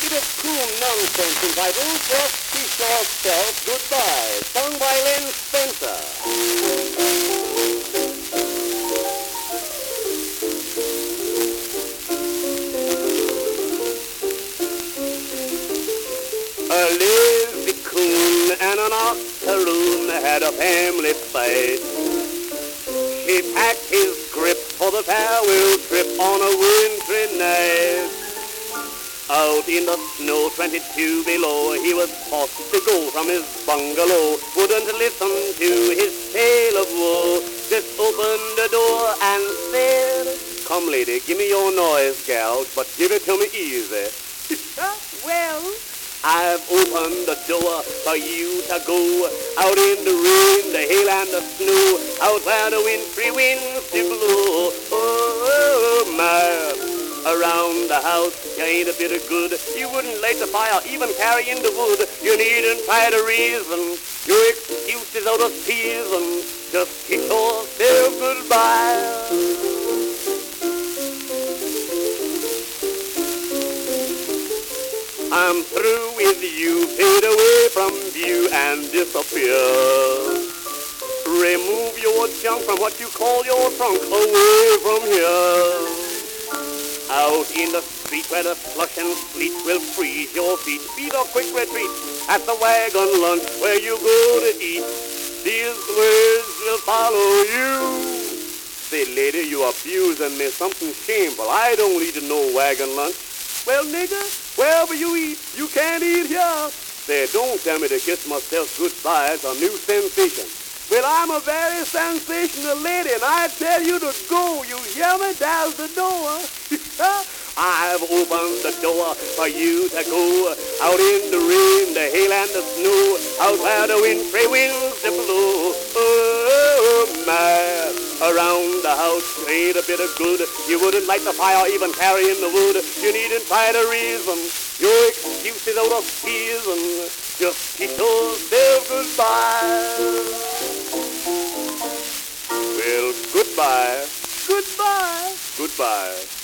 bit of cool nonsense entitled Just Kiss Yourself Goodbye, sung by Len Spencer. A lazy coon and an octoroon had a family fight. He packed his grip for the farewell trip on a wintry night. Out in the snow, 22 below, he was forced to go from his bungalow. Wouldn't listen to his tale of woe, just opened the door and said, "Come, lady, give me your noise, gal, but give it to me easy." "Well, I've opened the door for you to go out in the rain, the hail, and the snow, out where the wintry winds do blow. Oh, my. Around the house, you ain't a bit of good. You wouldn't light the fire, even carry in the wood. You needn't try to reason. Your excuse is out of season. Just kiss yourself goodbye. I'm through with you, fade away from view and disappear. Remove your junk from what you call your trunk, away from here. Out in the street where the slush and sleet will freeze your feet, beat a quick retreat at the wagon lunch where you go to eat. These words will follow you. Say, lady, you abusing me, something shameful. I don't need to know wagon lunch. Well, nigga, wherever you eat, you can't eat here. Say, don't tell me to kiss myself goodbye. It's a new sensation. Well, I'm a very sensational lady, and I tell you to go. You hear me? There's the door. I've opened the door for you to go out in the rain, the hail, and the snow, out where the wintry winds blow. Oh, my. Around the house, ain't a bit of good. You wouldn't light the fire, even carry in the wood. You needn't try to reason. Your excuse is out of season. Just kiss yourself goodbye. Well, goodbye. Goodbye. Goodbye.